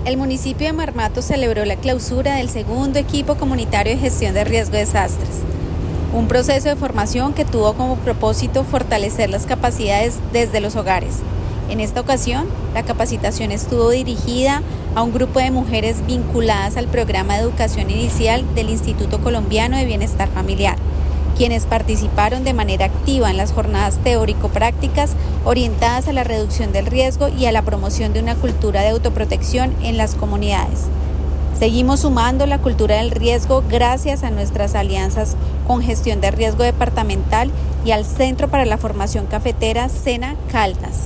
El municipio de Marmato celebró la clausura del segundo equipo comunitario de gestión de riesgo de desastres, un proceso de formación que tuvo como propósito fortalecer las capacidades desde los hogares. En esta ocasión, la capacitación estuvo dirigida a un grupo de mujeres vinculadas al programa de educación inicial del Instituto Colombiano de Bienestar Familiar, quienes participaron de manera activa en las jornadas teórico-prácticas orientadas a la reducción del riesgo y a la promoción de una cultura de autoprotección en las comunidades. Seguimos sumando la cultura del riesgo gracias a nuestras alianzas con Gestión de Riesgo Departamental y al Centro para la Formación Cafetera SENA Caldas.